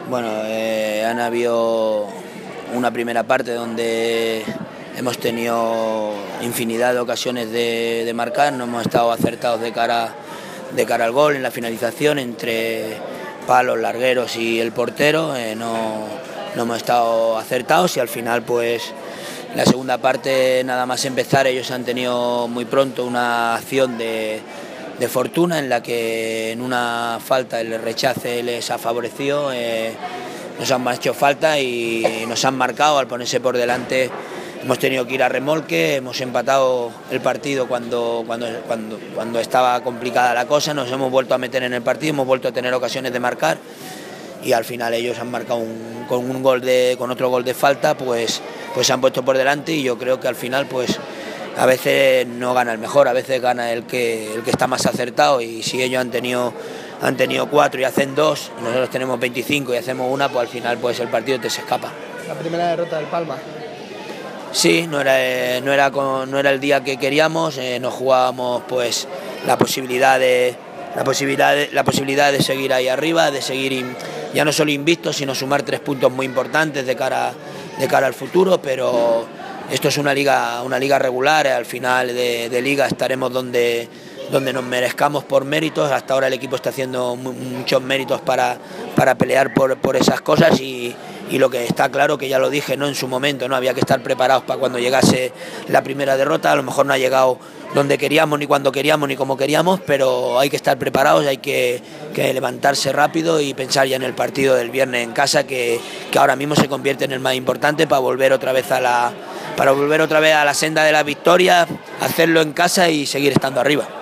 Bueno, han habido una primera parte donde hemos tenido infinidad de ocasiones de marcar, no hemos estado acertados de cara al gol, en la finalización, entre palos, largueros y el portero, no hemos estado acertados y al final pues en la segunda parte nada más empezar ellos han tenido muy pronto una acción de fortuna en la que en una falta el rechace les ha favorecido, nos han hecho falta y nos han marcado al ponerse por delante. Hemos tenido que ir a remolque, hemos empatado el partido cuando estaba complicada la cosa, nos hemos vuelto a meter en el partido, hemos vuelto a tener ocasiones de marcar y al final ellos han marcado con otro gol de falta, pues se han puesto por delante y yo creo que al final pues a veces no gana el mejor, a veces gana el que está más acertado y si ellos han tenido 4 y hacen 2, nosotros tenemos 25 y hacemos 1, pues al final pues el partido te se escapa. La primera derrota del Palma. Sí, no era el día que queríamos, nos jugábamos pues la posibilidad de seguir ahí arriba, de seguir ya no solo invictos, sino sumar 3 puntos muy importantes de cara al futuro, pero esto es una liga regular, al final de liga estaremos donde nos merezcamos por méritos. Hasta ahora el equipo está haciendo muchos méritos para pelear por esas cosas y lo que está claro, que ya lo dije, ¿no?, en su momento, no había que estar preparados para cuando llegase la primera derrota. A lo mejor no ha llegado donde queríamos, ni cuando queríamos, ni como queríamos, pero hay que estar preparados, hay que levantarse rápido y pensar ya en el partido del viernes en casa, que ahora mismo se convierte en el más importante para volver otra vez a la senda de la victoria, hacerlo en casa y seguir estando arriba.